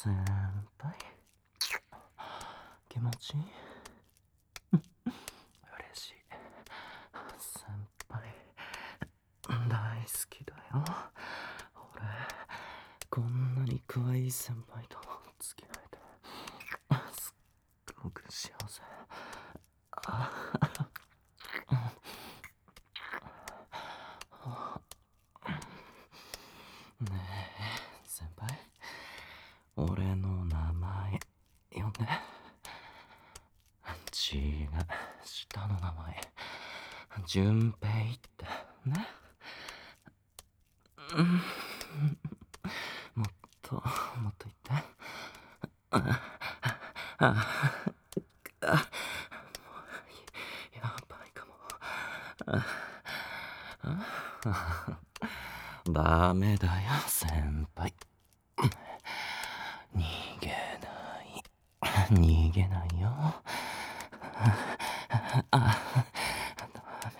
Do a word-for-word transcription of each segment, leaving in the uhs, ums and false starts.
先輩、気持ちいい。嬉しい。先輩大好きだよ。俺こんなに可愛い先輩と付き合えてすっごく幸せ。ねえ先輩、俺の名前呼んで。違う、下の名前順平ってね。うん、もっともっと言って。あああ、やばいかも。あダメだよ先輩。逃げない逃げないよ。あ、ダ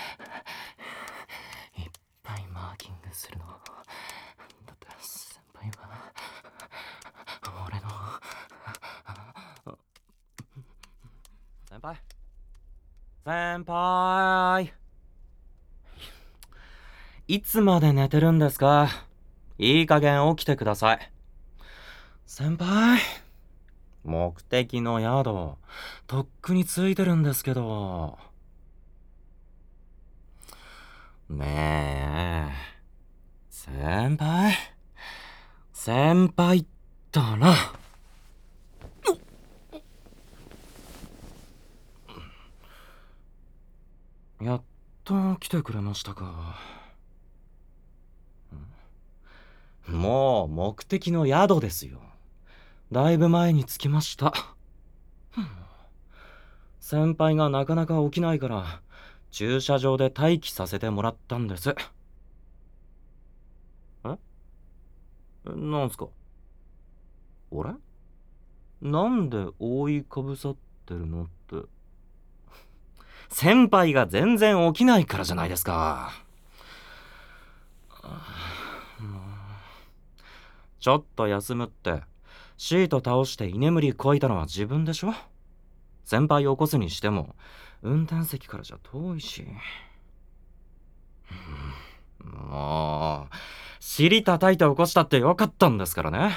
メ。いっぱいマーキングするの。だって先輩は俺の先輩先輩いつまで寝てるんですか？いい加減起きてください。先輩、目的の宿とっくについてるんですけど。ねえ先輩先輩ったら。やっと来てくれましたか。もう目的の宿ですよ。だいぶ前に着きました。先輩がなかなか起きないから駐車場で待機させてもらったんです。え？なんすか？俺？なんで覆いかぶさってるのって。先輩が全然起きないからじゃないですか。ちょっと休むってシート倒して居眠りこいたのは自分でしょ。先輩起こすにしても運転席からじゃ遠いし。もう尻叩いて起こしたってよかったんですからね。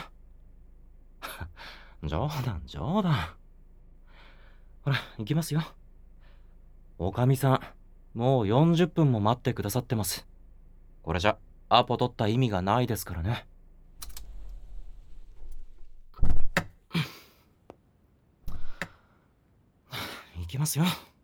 冗談冗談。ほら行きますよ。おかみさんもうよんじゅっぷんも待ってくださってます。これじゃアポ取った意味がないですからね。行きますよ。